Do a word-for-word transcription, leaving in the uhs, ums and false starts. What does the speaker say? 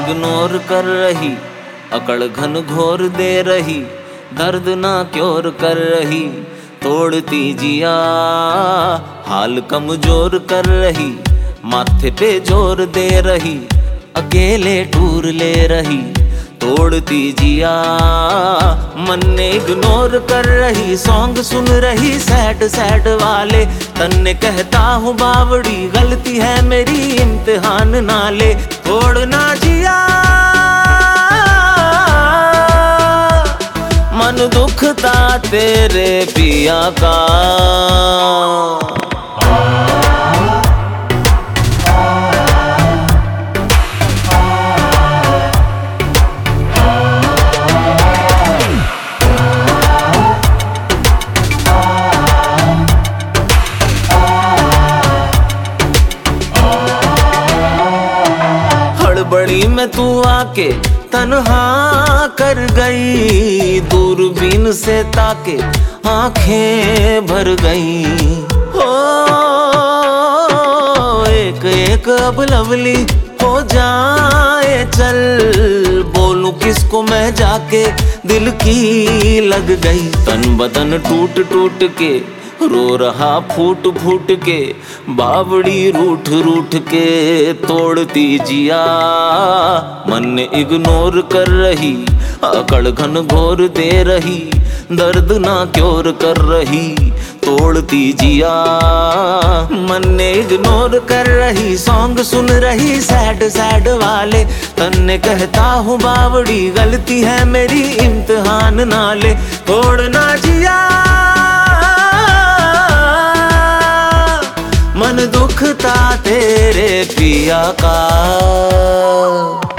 Ignore कर रही, अकड़ घन घोर दे रही, दर्द ना क्योर कर रही, तोड़ती जिया हाल कमजोर कर रही, माथे पे जोर दे रही, अकेले टूर ले रही, तोड़ती जिया मन ने इग्नोर कर रही, सॉन्ग सुन रही सैड सैड वाले, तन्ने कहता हूँ बावड़ी गलती है मेरी इम्तिहान ना ले, तोड़ना जिया मन दुखता तेरे पिया का। बड़ी में तू आके तन्हा कर गई, दूरबीन से ताके आंखें भर गई, हो एक एक अब लवली हो जाए चल, बोलूं किसको मैं जाके दिल की लग गई, तन बदन टूट टूट के रो रहा फूट फूट के, बावड़ी रूठ रूठ के, तोड़ती जिया मन ने इग्नोर कर रही, अकड़ घन घोर दे रही, दर्द ना क्योर कर रही, तोड़ती जिया मन ने इग्नोर कर रही, सॉन्ग सुन रही सैड सैड वाले, तन्ने कहता हूँ बावड़ी गलती है मेरी इम्तिहान ना ले, तोड़ना जिया मन दुखता तेरे पिया का।